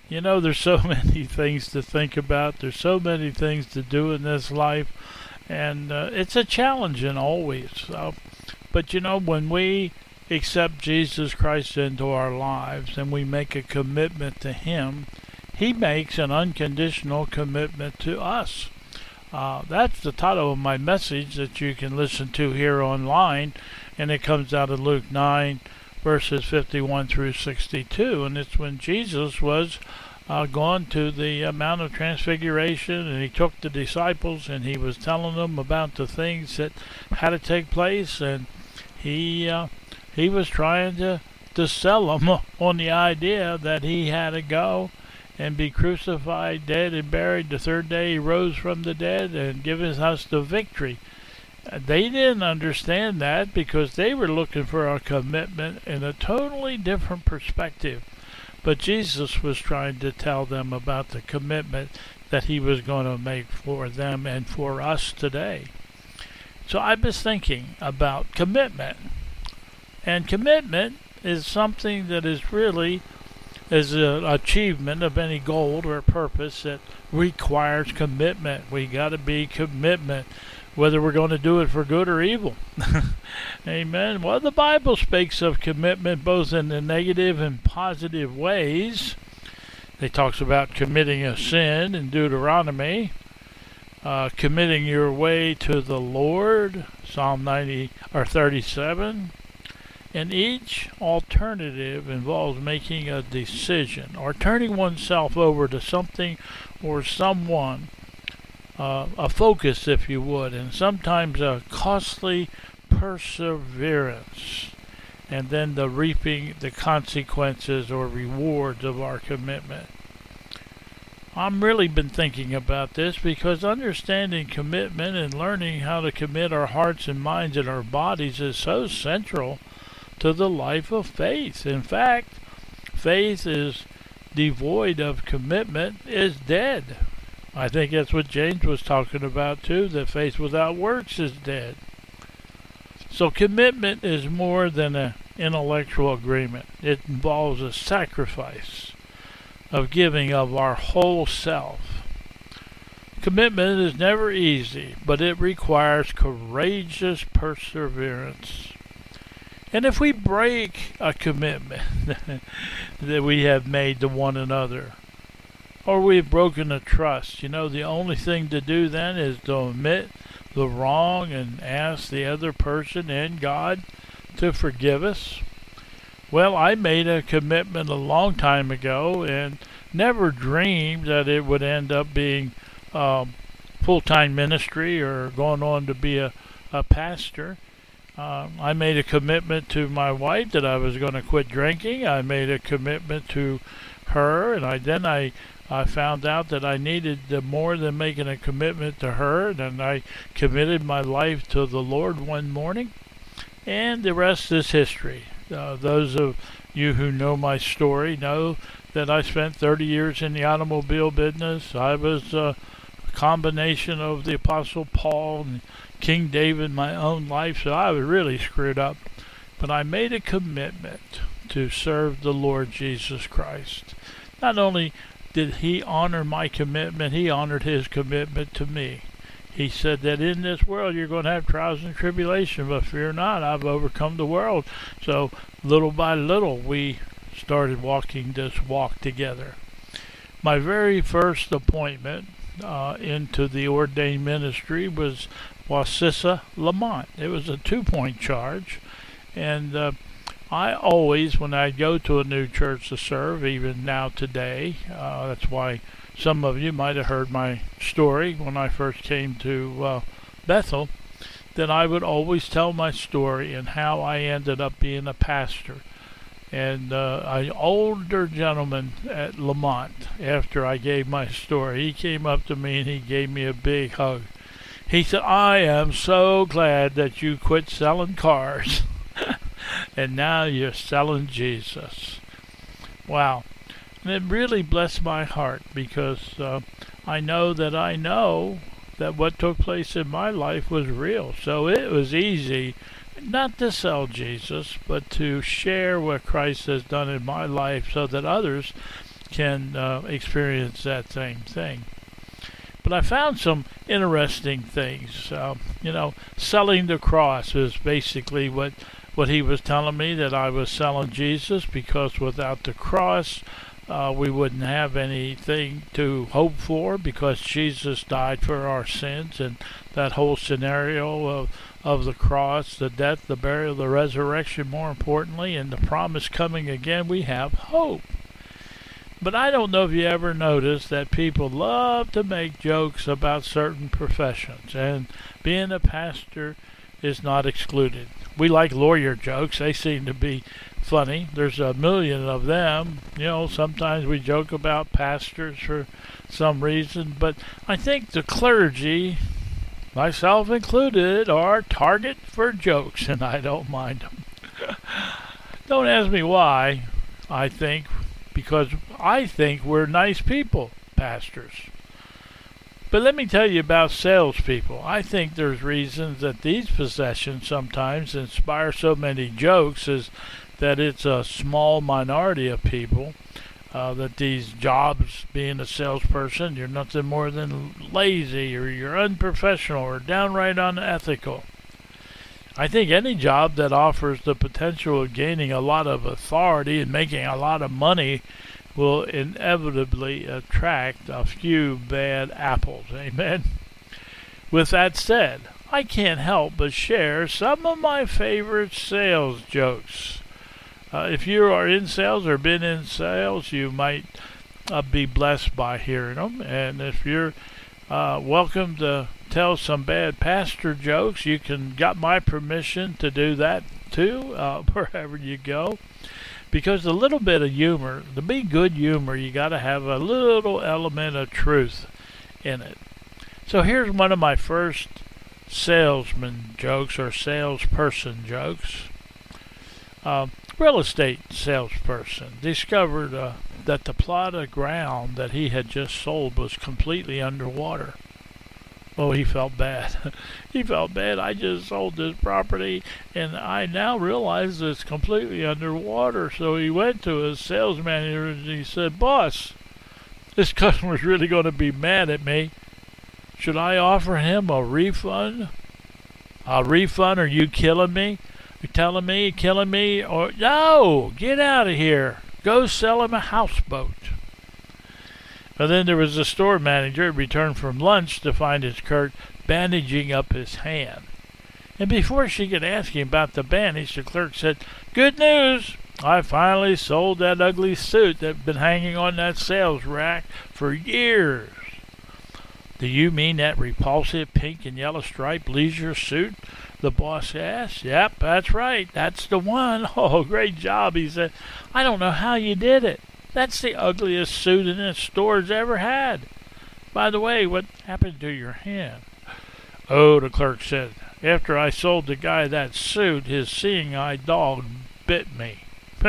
You know, there's so many things to think about. There's so many things to do in this life, and it's a challenge and always. But you know, when we accept Jesus Christ into our lives and we make a commitment to Him, He makes an unconditional commitment to us. That's the title of my message that you can listen to here online, and it comes out of Luke 9, verses 51 through 62, and it's when Jesus was gone to the Mount of Transfiguration, and He took the disciples and He was telling them about the things that had to take place, and He was trying to sell them on the idea that He had to go and be crucified, dead, and buried. The third day He rose from the dead and given us the victory. They didn't understand that because they were looking for a commitment in a totally different perspective. But Jesus was trying to tell them about the commitment that He was going to make for them and for us today. So I was thinking about commitment. And commitment is something that is really is an achievement of any goal or purpose that requires commitment. We got to be commitment, whether we're going to do it for good or evil. Amen. Well, the Bible speaks of commitment both in the negative and positive ways. It talks about committing a sin in Deuteronomy, committing your way to the Lord, Psalm 90 or 37. And each alternative involves making a decision or turning oneself over to something or someone, a focus, if you would, and sometimes a costly perseverance, and then the reaping the consequences or rewards of our commitment. I've really been thinking about this because understanding commitment and learning how to commit our hearts and minds and our bodies is so central to the life of faith. In fact, faith is devoid of commitment is dead. I think that's what James was talking about too, that faith without works is dead. So commitment is more than an intellectual agreement. It involves a sacrifice of giving of our whole self. Commitment is never easy, but it requires courageous perseverance. And if we break a commitment that we have made to one another, or we've broken a trust, you know, the only thing to do then is to admit the wrong and ask the other person and God to forgive us. Well, I made a commitment a long time ago and never dreamed that it would end up being full-time ministry or going on to be a pastor. I made a commitment to my wife that I was going to quit drinking. I made a commitment to her, and I found out that I needed more than making a commitment to her, and I committed my life to the Lord one morning, and the rest is history. Those of you who know my story know that I spent 30 years in the automobile business. I was a combination of the Apostle Paul and King David in my own life, so I was really screwed up. But I made a commitment to serve the Lord Jesus Christ. Not only did He honor my commitment, He honored His commitment to me. He said that in this world you're going to have trials and tribulation, but fear not, I've overcome the world. So little by little we started walking this walk together. My very first appointment into the ordained ministry was Wassissa, Lamont. It was a 2-point charge, and I always, when I go to a new church to serve, even now today, that's why some of you might have heard my story when I first came to Bethel, that I would always tell my story and how I ended up being a pastor. And an older gentleman at Lamont, after I gave my story, he came up to me and he gave me a big hug. He said, "I am so glad that you quit selling cars and now you're selling Jesus." Wow. And it really blessed my heart because I know that what took place in my life was real. So it was easy not to sell Jesus, but to share what Christ has done in my life so that others can experience that same thing. But I found some interesting things. Selling the cross is basically what he was telling me, that I was selling Jesus, because without the cross, we wouldn't have anything to hope for, because Jesus died for our sins, and that whole scenario of the cross, the death, the burial, the resurrection, more importantly, and the promise coming again, we have hope. But I don't know if you ever noticed that people love to make jokes about certain professions, and being a pastor is not excluded. We like lawyer jokes. They seem to be funny. There's a million of them. Sometimes we joke about pastors for some reason, but I think the clergy, myself included, are target for jokes, and I don't mind them. Don't ask me why. Because I think we're nice people, pastors. But let me tell you about salespeople. I think there's reasons that these professions sometimes inspire so many jokes, is that it's a small minority of people, that these jobs, being a salesperson, you're nothing more than lazy, or you're unprofessional, or downright unethical. I think any job that offers the potential of gaining a lot of authority and making a lot of money will inevitably attract a few bad apples. Amen. With that said, I can't help but share some of my favorite sales jokes. If you are in sales or been in sales, you might be blessed by hearing them. And if you're welcome to tell some bad pastor jokes, you got my permission to do that too, wherever you go. Because a little bit of humor, to be good humor, you got to have a little element of truth in it. So here's one of my first salesman jokes, or salesperson jokes. Real estate salesperson discovered that the plot of ground that he had just sold was completely underwater. Oh, he felt bad. He felt bad. I just sold this property, and I now realize it's completely underwater. So he went to his sales manager and he said, "Boss, this customer's really going to be mad at me. Should I offer him a refund? A refund? Are you killing me? You're telling me, killing me? Or no, get out of here. Go sell him a houseboat." But then there was a store manager who returned from lunch to find his clerk bandaging up his hand. And before she could ask him about the bandage, the clerk said, "Good news! I finally sold that ugly suit that's been hanging on that sales rack for years." "Do you mean that repulsive pink and yellow striped leisure suit?" the boss asked. "Yep, that's right. That's the one." "Oh, great job," he said. "I don't know how you did it. That's the ugliest suit in the store's ever had. By the way, what happened to your hand?" "Oh," the clerk said, "after I sold the guy that suit, his seeing-eye dog bit me."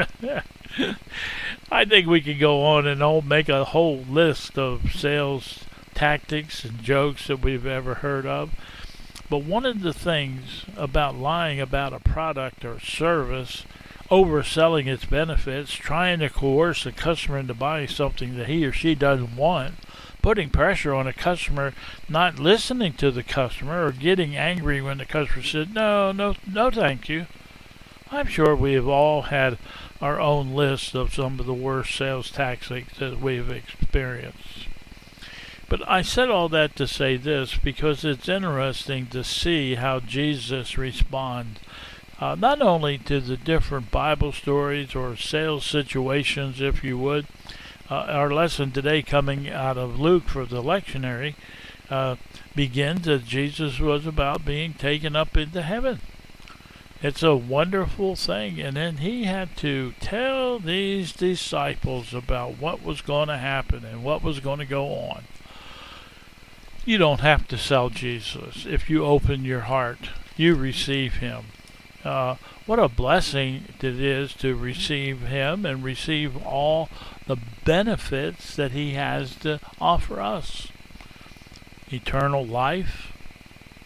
I think we could go on and make a whole list of sales tactics and jokes that we've ever heard of. But one of the things about lying about a product or service, overselling its benefits, trying to coerce a customer into buying something that he or she doesn't want, putting pressure on a customer, not listening to the customer, or getting angry when the customer said, no, thank you. I'm sure we have all had our own list of some of the worst sales tactics that we've experienced. But I said all that to say this, because it's interesting to see how Jesus responds, not only to the different Bible stories or sales situations, if you would. Our lesson today, coming out of Luke for the lectionary, begins that Jesus was about being taken up into heaven. It's a wonderful thing. And then he had to tell these disciples about what was going to happen and what was going to go on. You don't have to sell Jesus. If you open your heart, you receive him. What a blessing it is to receive him and receive all the benefits that he has to offer us. Eternal life,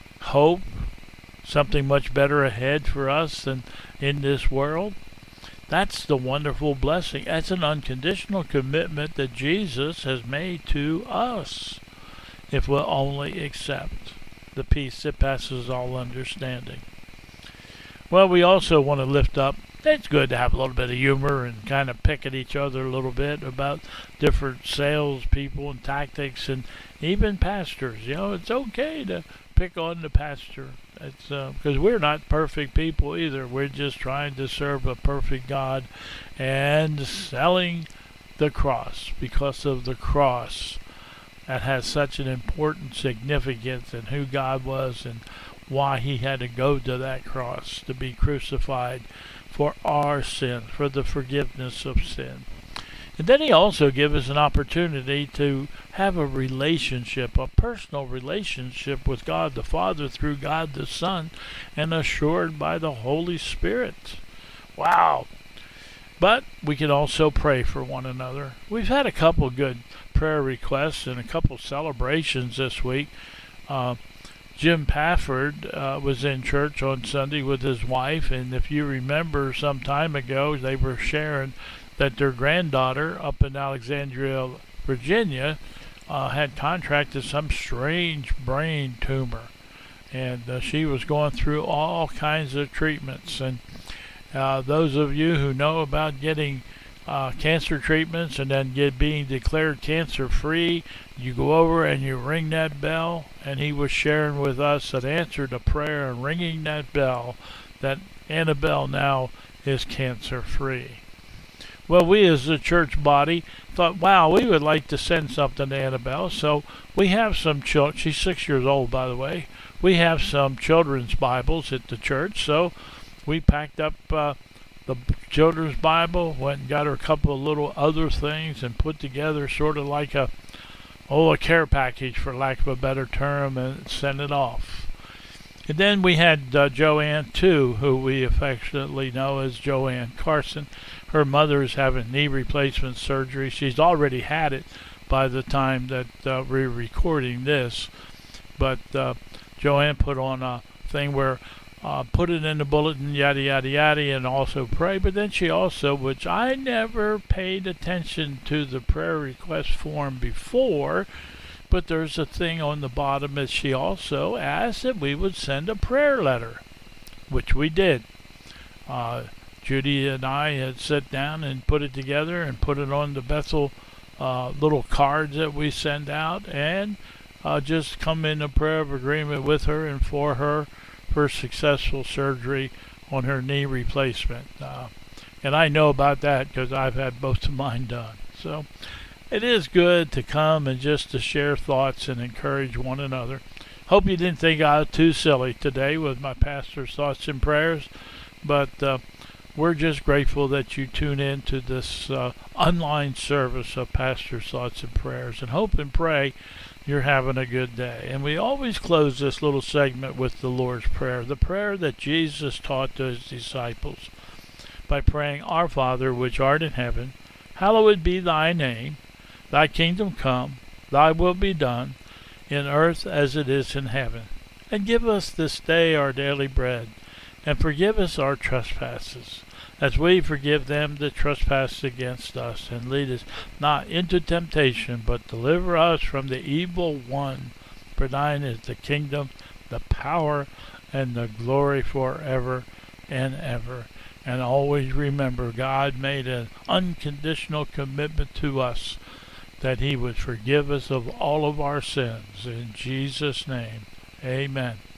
hope, something much better ahead for us than in this world. That's the wonderful blessing. That's an unconditional commitment that Jesus has made to us if we'll only accept the peace that passes all understanding. Well, we also want to lift up. It's good to have a little bit of humor and kind of pick at each other a little bit about different sales people and tactics and even pastors. It's okay to pick on the pastor. It's because we're not perfect people either. We're just trying to serve a perfect God and selling the cross because of the cross. That has such an important significance in who God was and why he had to go to that cross to be crucified for our sin, for the forgiveness of sin. And then he also gives us an opportunity to have a relationship, a personal relationship with God the Father through God the Son, and assured by the Holy Spirit. Wow! But we can also pray for one another. We've had a couple good prayer requests and a couple celebrations this week. Jim Pafford was in church on Sunday with his wife, and if you remember some time ago, they were sharing that their granddaughter up in Alexandria, Virginia, had contracted some strange brain tumor, and she was going through all kinds of treatments. And those of you who know about getting cancer treatments and then being declared cancer-free, you go over and you ring that bell, and he was sharing with us an answer to prayer and ringing that bell, that Annabelle now is cancer-free. Well, we as a church body thought, wow, we would like to send something to Annabelle, so we have some children. She's 6 years old, by the way. We have some children's Bibles at the church, so we packed up the children's Bible, went and got her a couple of little other things and put together sort of like a care package, for lack of a better term, and sent it off. And then we had Joanne, too, who we affectionately know as Joanne Carson. Her mother is having knee replacement surgery. She's already had it by the time that we're recording this. But Joanne put on a thing where put it in the bulletin, yada, yada, yada, and also pray. But then she also, which I never paid attention to the prayer request form before, but there's a thing on the bottom that she also asked that we would send a prayer letter, which we did. Judy and I had sat down and put it together and put it on the Bethel little cards that we send out, and just come in a prayer of agreement with her and for her for successful surgery on her knee replacement. And I know about that because I've had both of mine done. So it is good to come and just to share thoughts and encourage one another. Hope you didn't think I was too silly today with my pastor's thoughts and prayers, but we're just grateful that you tune in to this online service of Pastor's Thoughts and Prayers, and hope and pray you're having a good day. And we always close this little segment with the Lord's Prayer, the prayer that Jesus taught to his disciples, by praying, Our Father, which art in heaven, hallowed be thy name. Thy kingdom come, thy will be done, in earth as it is in heaven. And give us this day our daily bread, and forgive us our trespasses, as we forgive them that trespass against us. And lead us not into temptation, but deliver us from the evil one. For thine is the kingdom, the power, and the glory forever and ever. And always remember, God made an unconditional commitment to us that he would forgive us of all of our sins. In Jesus' name, amen.